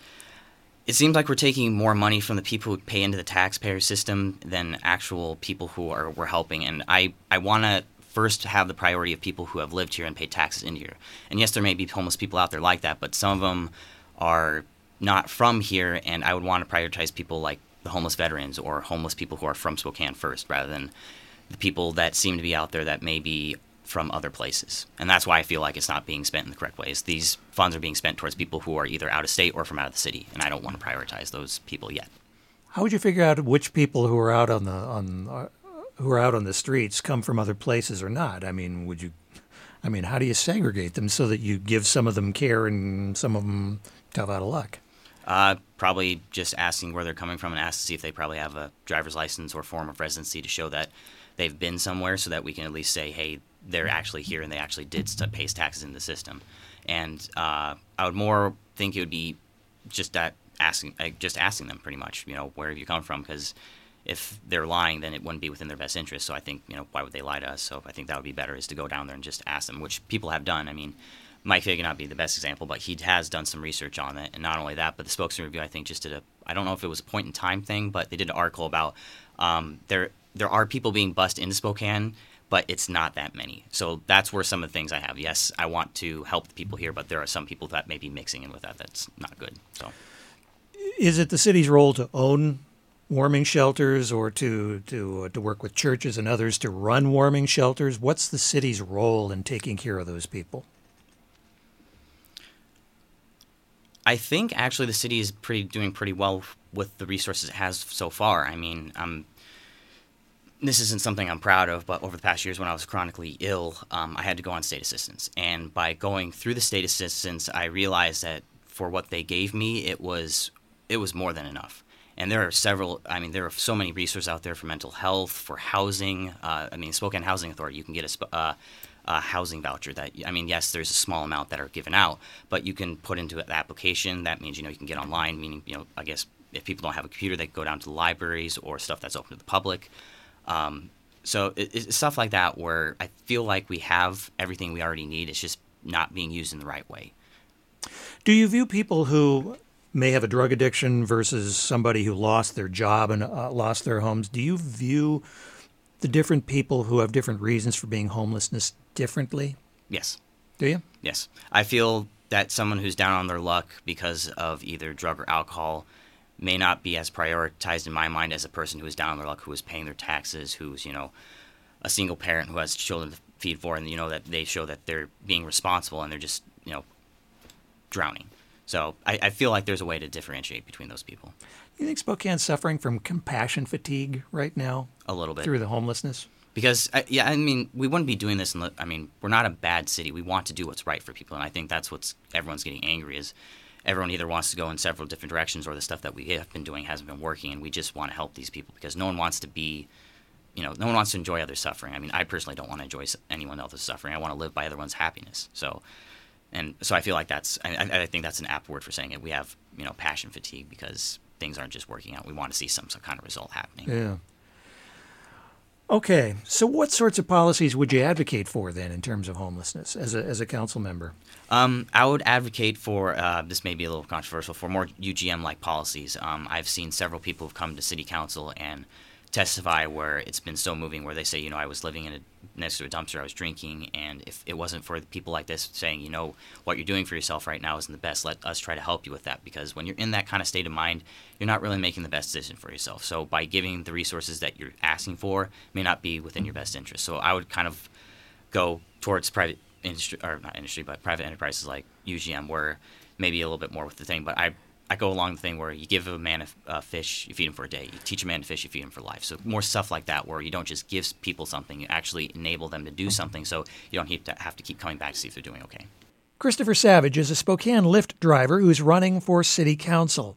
it seems like we're taking more money from the people who pay into the taxpayer system than actual people who are we're helping. And I, I want to first have the priority of people who have lived here and paid taxes in here. And yes, there may be homeless people out there like that, but some of them are not from here, and I would want to prioritize people like the homeless veterans or homeless people who are from Spokane first, rather than the people that seem to be out there that may be from other places. And that's why I feel like it's not being spent in the correct ways. These funds are being spent towards people who are either out of state or from out of the city, and I don't want to prioritize those people yet. How would you figure out which people who are out on the on uh, who are out on the streets come from other places or not? I mean, would you? I mean, how do you segregate them so that you give some of them care and some of them tough out of luck? Uh, probably just asking where they're coming from and ask to see if they probably have a driver's license or form of residency to show that they've been somewhere, so that we can at least say, hey, they're actually here and they actually did st- pay taxes in the system. And uh, I would more think it would be just that asking, uh, just asking them pretty much, you know, where have you come from? Because if they're lying, then it wouldn't be within their best interest. So I think, you know, why would they lie to us? So I think that would be better, is to go down there and just ask them, which people have done. I mean, Mike Fig not be the best example, but he has done some research on it. And not only that, but the Spokesman Review, I think, just did a, I don't know if it was a point in time thing, but they did an article about um, there there are people being bused into Spokane, but it's not that many. So that's where some of the things I have. Yes, I want to help the people here, but there are some people that may be mixing in with that. That's not good. So, is it the city's role to own warming shelters, or to to uh, to work with churches and others to run warming shelters? What's the city's role in taking care of those people? I think actually the city is pretty doing pretty well with the resources it has so far. I mean, um, this isn't something I'm proud of, but over the past years when I was chronically ill, um, I had to go on state assistance. And by going through the state assistance, I realized that for what they gave me, it was it was more than enough. And there are several, I mean, there are so many resources out there for mental health, for housing. Uh, I mean, Spokane Housing Authority, you can get a uh, Uh, housing voucher that, I mean, yes, there's a small amount that are given out, but you can put into an application. That means, you know, you can get online, meaning, you know, I guess if people don't have a computer, they can go down to the libraries or stuff that's open to the public. Um, so it, it's stuff like that where I feel like we have everything we already need. It's just not being used in the right way. Do you view people who may have a drug addiction versus somebody who lost their job and uh, lost their homes, do you view the different people who have different reasons for being homelessness differently? Yes. Do you? Yes. I feel that someone who's down on their luck because of either drug or alcohol may not be as prioritized in my mind as a person who is down on their luck, who is paying their taxes, who's, you know, a single parent who has children to feed for, and, you know, that they show that they're being responsible and they're just, you know, drowning. So I, I feel like there's a way to differentiate between those people. You think Spokane's suffering from compassion fatigue right now? A little bit. Through the homelessness? Because, uh, yeah, I mean, we wouldn't be doing this. In the, I mean, we're not a bad city. We want to do what's right for people. And I think that's what's everyone's getting angry is everyone either wants to go in several different directions, or the stuff that we have been doing hasn't been working. And we just want to help these people because no one wants to be, you know, no one wants to enjoy others' suffering. I mean, I personally don't want to enjoy anyone else's suffering. I want to live by everyone's happiness. So, and so I feel like that's, I, I think that's an apt word for saying it. We have, you know, passion fatigue because things aren't just working out. We want to see some, some kind of result happening. Yeah. Okay, so what sorts of policies would you advocate for then in terms of homelessness as a, as a council member? Um, I would advocate for, uh, this may be a little controversial, for more U G M-like policies. Um, I've seen several people who've come to city council and testify where it's been so moving, where they say, you know, I was living in a, next to a dumpster, I was drinking, and if it wasn't for people like this saying, you know, what you're doing for yourself right now isn't the best, let us try to help you with that. Because when you're in that kind of state of mind, you're not really making the best decision for yourself. So by giving the resources that you're asking for may not be within your best interest. So I would kind of go towards private industry, or not industry, but private enterprises like U G M, where maybe a little bit more with the thing. But I I go along the thing where you give a man a, a fish, you feed him for a day. You teach a man to fish, you feed him for life. So more stuff like that, where you don't just give people something, you actually enable them to do something, so you don't have to, have to keep coming back to see if they're doing okay. Christopher Savage is a Spokane Lyft driver who's running for city council.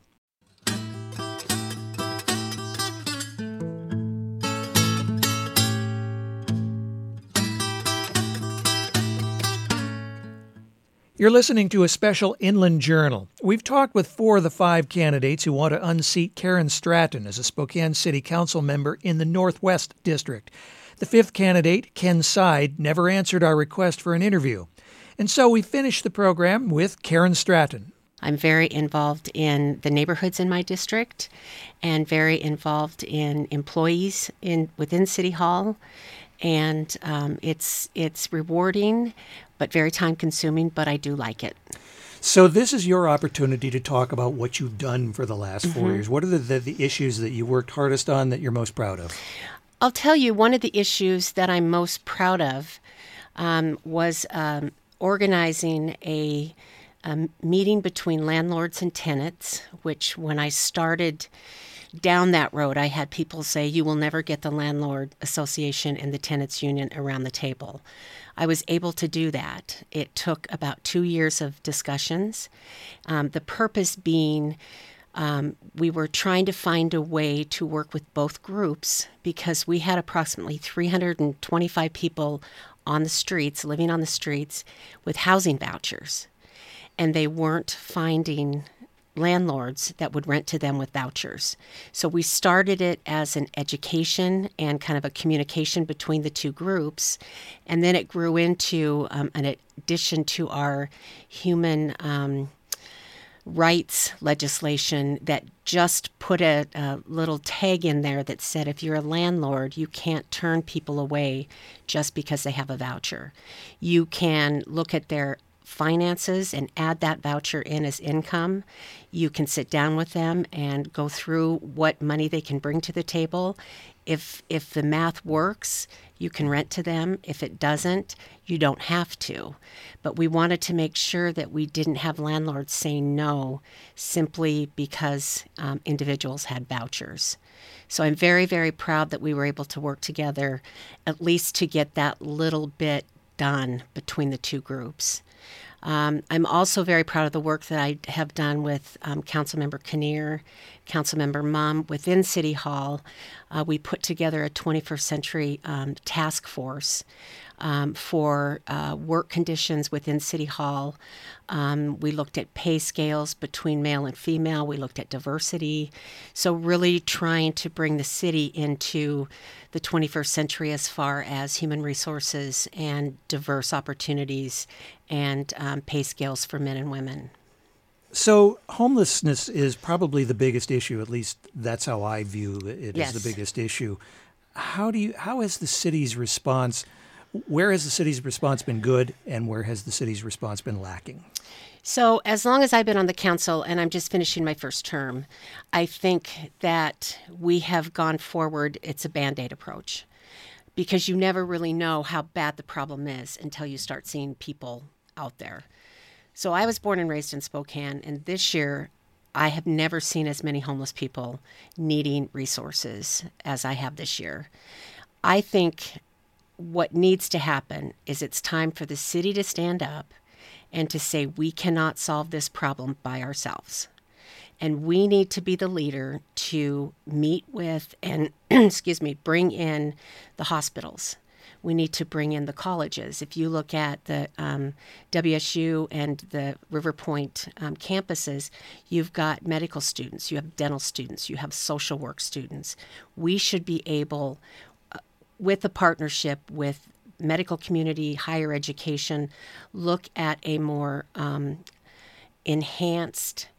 You're listening to a special Inland Journal. We've talked with four of the five candidates who want to unseat Karen Stratton as a Spokane City Council member in the Northwest District. The fifth candidate, Ken Side, never answered our request for an interview. And so we finished the program with Karen Stratton. I'm very involved in the neighborhoods in my district and very involved in employees in within City Hall. And um, it's it's rewarding, but very time-consuming, but I do like it. So this is your opportunity to talk about what you've done for the last four mm-hmm. years. What are the, the, the issues that you worked hardest on that you're most proud of? I'll tell you, one of the issues that I'm most proud of um, was um, organizing a, a meeting between landlords and tenants, which when I started down that road, I had people say, you will never get the landlord association and the tenants union around the table. I was able to do that. It took about two years of discussions. Um, the purpose being um, we were trying to find a way to work with both groups because we had approximately three hundred twenty-five people on the streets, living on the streets with housing vouchers, and they weren't finding landlords that would rent to them with vouchers. So we started it as an education and kind of a communication between the two groups, and then it grew into um, an addition to our human um, rights legislation that just put a, a little tag in there that said if you're a landlord, you can't turn people away just because they have a voucher. You can look at their finances and add that voucher in as income. You can sit down with them and go through what money they can bring to the table. If if the math works, you can rent to them. If it doesn't, you don't have to. But we wanted to make sure that we didn't have landlords saying no simply because um, individuals had vouchers. So I'm very, very proud that we were able to work together at least to get that little bit done between the two groups. Um, I'm also very proud of the work that I have done with um, Councilmember Kinnear, Councilmember Mumm within City Hall. Uh, we put together a twenty-first century um, task force um, for uh, work conditions within City Hall. Um, we looked at pay scales between male and female. We looked at diversity. So really trying to bring the city into the twenty-first century as far as human resources and diverse opportunities and um, pay scales for men and women. So homelessness is probably the biggest issue, at least that's how I view it Yes. as the biggest issue. How do you, how has the city's response, where has the city's response been good and where has the city's response been lacking? So as long as I've been on the council, and I'm just finishing my first term, I think that we have gone forward. It's a Band-Aid approach because you never really know how bad the problem is until you start seeing people out there. So I was born and raised in Spokane, and this year I have never seen as many homeless people needing resources as I have this year. I think what needs to happen is it's time for the city to stand up and to say we cannot solve this problem by ourselves. And we need to be the leader to meet with and, excuse me, bring in the hospitals. We need to bring in the colleges. If you look at the um, W S U and the River Point um, campuses, you've got medical students, you have dental students, you have social work students. We should be able, uh, with a partnership with medical community, higher education, look at a more um, enhanced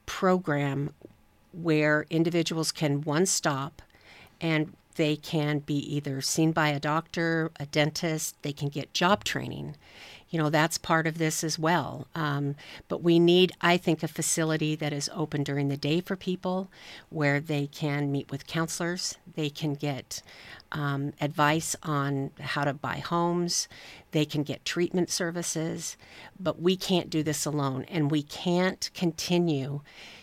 program where individuals can one stop and they can be either seen by a doctor, a dentist, they can get job training. You know, that's part of this as well. Um, but we need, I think, a facility that is open during the day for people where they can meet with counselors, they can get um, advice on how to buy homes, they can get treatment services. But we can't do this alone, and we can't continue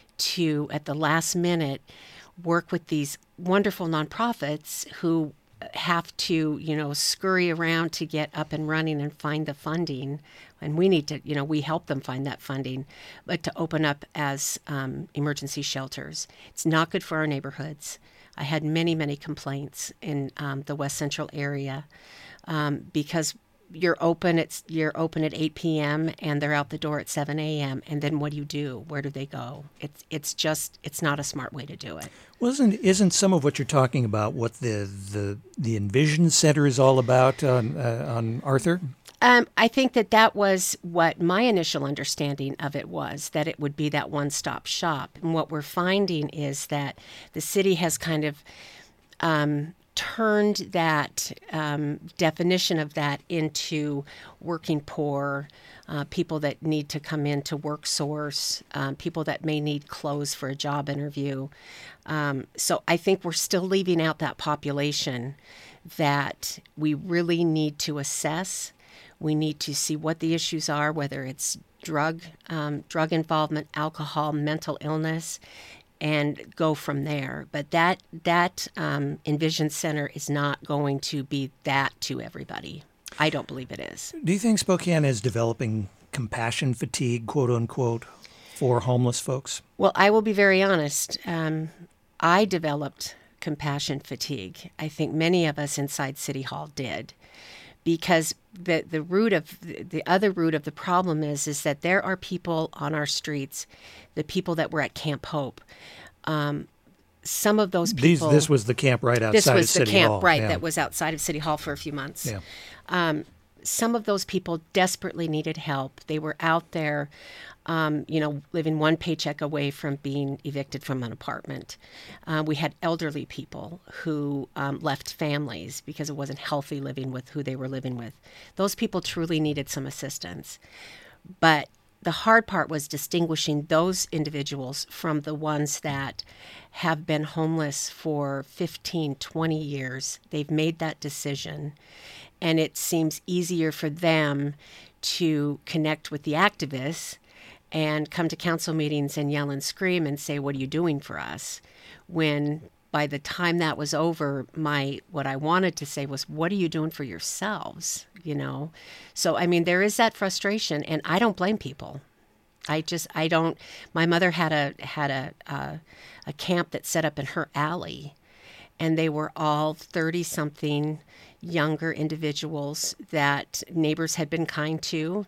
to, at the last minute, work with these wonderful nonprofits who have to, you know, scurry around to get up and running and find the funding. And we need to, you know, we help them find that funding, but to open up as um, emergency shelters. It's not good for our neighborhoods. I had many, many complaints in um, the West Central area um, because you're open at you're open at eight p.m. and they're out the door at seven a.m. and then what do you do? Where do they go? It's it's just it's not a smart way to do it. Well, isn't isn't some of what you're talking about what the the, the Envision Center is all about on uh, on Arthur? Um, I think that that was what my initial understanding of it was, that it would be that one-stop shop. And what we're finding is that the city has kind of um, turned that um, definition of that into working poor, uh, people that need to come into work source, um, people that may need clothes for a job interview. Um, so I think we're still leaving out that population that we really need to assess. We need to see what the issues are, whether it's drug, um, drug involvement, alcohol, mental illness, and go from there. But that that um, Envision Center is not going to be that to everybody. I don't believe it is. Do you think Spokane is developing compassion fatigue, quote unquote, for homeless folks? Well, I will be very honest. Um, I developed compassion fatigue. I think many of us inside City Hall did. Because the, the root of the other root of the problem is is that there are people on our streets, the people that were at Camp Hope. Um, some of those people. These, this was the camp right outside this was of City the camp, Hall. right? Yeah. That was outside of City Hall for a few months. Yeah. Um, some of those people desperately needed help. They were out there, um, you know, living one paycheck away from being evicted from an apartment. Uh, we had elderly people who um, left families because it wasn't healthy living with who they were living with. Those people truly needed some assistance. But the hard part was distinguishing those individuals from the ones that have been homeless for fifteen, twenty years. They've made that decision. And it seems easier for them to connect with the activists and come to council meetings and yell and scream and say, what are you doing for us? When by the time that was over, my what I wanted to say was, what are you doing for yourselves? You know? So, I mean, there is that frustration, and I don't blame people. I just, I don't, my mother had a, had a, uh, a camp that set up in her alley, and they were all thirty-something younger individuals that neighbors had been kind to.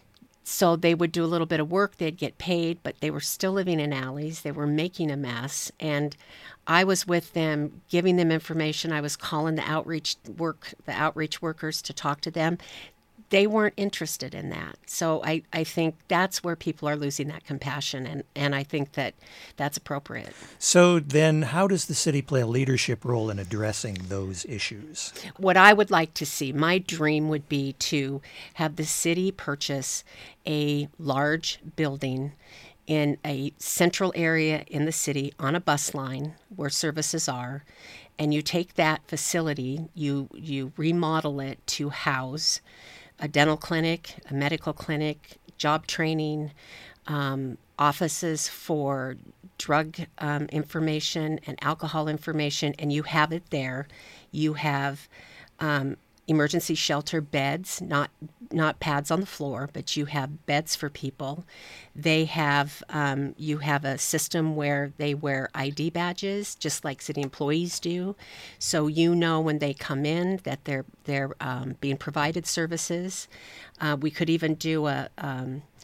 So they would do a little bit of work, they'd get paid, but they were still living in alleys. They were making a mess. And I was with them, giving them information. I was calling the outreach work, the outreach workers to talk to them. They weren't interested in that. So I, I think that's where people are losing that compassion, and, and I think that that's appropriate. So then how does the city play a leadership role in addressing those issues? What I would like to see, my dream would be to have the city purchase a large building in a central area in the city on a bus line where services are, and you take that facility, you you remodel it to house a dental clinic, a medical clinic, job training, um, offices for drug um, information and alcohol information, and you have it there. You have um, emergency shelter beds, not not pads on the floor, but you have beds for people. They have um, you have a system where they wear I D badges, just like city employees do, so you know when they come in that they're they're um, being provided services. Uh, we could even do a um,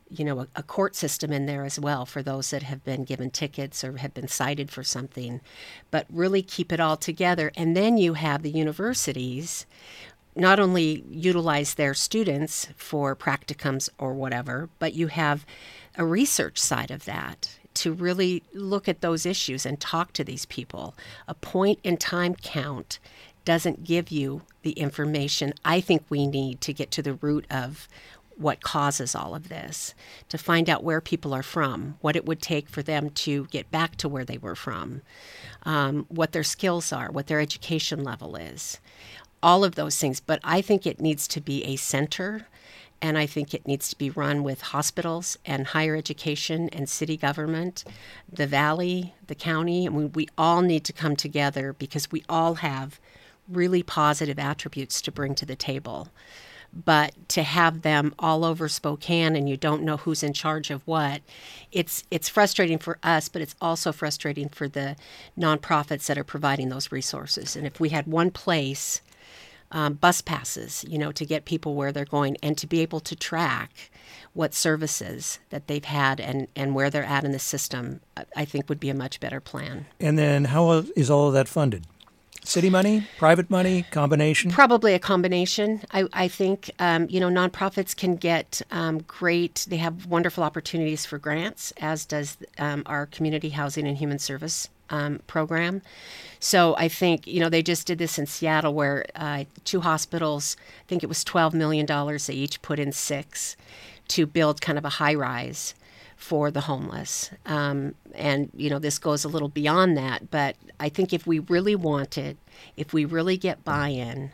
you know, a, a court system in there as well for those that have been given tickets or have been cited for something, but really keep it all together. And then you have the universities not only utilize their students for practicums or whatever, but you have a research side of that to really look at those issues and talk to these people. A point in time count doesn't give you the information I think we need to get to the root of what causes all of this, to find out where people are from, what it would take for them to get back to where they were from, um, what their skills are, what their education level is, all of those things. But I think it needs to be a center, and I think it needs to be run with hospitals and higher education and city government, the valley, the county, and we, we all need to come together because we all have really positive attributes to bring to the table. But to have them all over Spokane and you don't know who's in charge of what, it's it's frustrating for us, but it's also frustrating for the nonprofits that are providing those resources. And if we had one place, um, bus passes, you know, to get people where they're going and to be able to track what services that they've had and, and where they're at in the system, I think would be a much better plan. And then how is all of that funded? City money, private money, combination? Probably a combination. I, I think, um, you know, nonprofits can get um, great, they have wonderful opportunities for grants, as does um, our Community Housing and Human Service um, program. So I think, you know, they just did this in Seattle where uh, two hospitals, I think it was twelve million dollars, they each put in six to build kind of a high-rise for the homeless. Um, and, you know, this goes a little beyond that, but I think if we really want it, if we really get buy-in,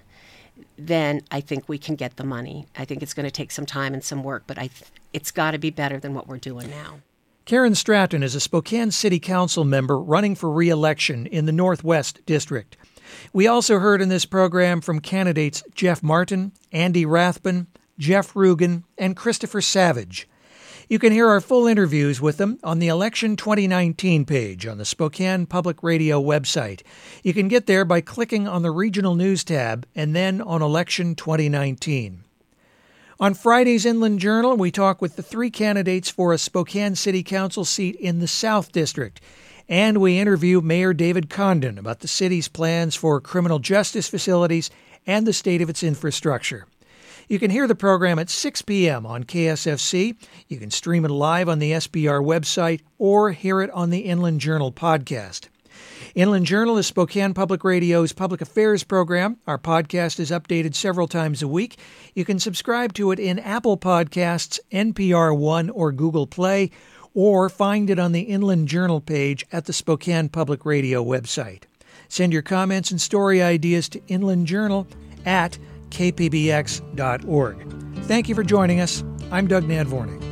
then I think we can get the money. I think it's going to take some time and some work, but I th- it's got to be better than what we're doing now. Karen Stratton is a Spokane City Council member running for re-election in the Northwest District. We also heard in this program from candidates Jeff Martin, Andy Rathbun, Jeff Rugen, and Christopher Savage. You can hear our full interviews with them on the Election twenty nineteen page on the Spokane Public Radio website. You can get there by clicking on the Regional News tab and then on Election twenty nineteen. On Friday's Inland Journal, we talk with the three candidates for a Spokane City Council seat in the South District. And we interview Mayor David Condon about the city's plans for criminal justice facilities and the state of its infrastructure. You can hear the program at six p.m. on K S F C. You can stream it live on the S B R website or hear it on the Inland Journal podcast. Inland Journal is Spokane Public Radio's public affairs program. Our podcast is updated several times a week. You can subscribe to it in Apple Podcasts, N P R One, or Google Play, or find it on the Inland Journal page at the Spokane Public Radio website. Send your comments and story ideas to Inland Journal at k p b x dot org. Thank you for joining us. I'm Doug Nadvornik.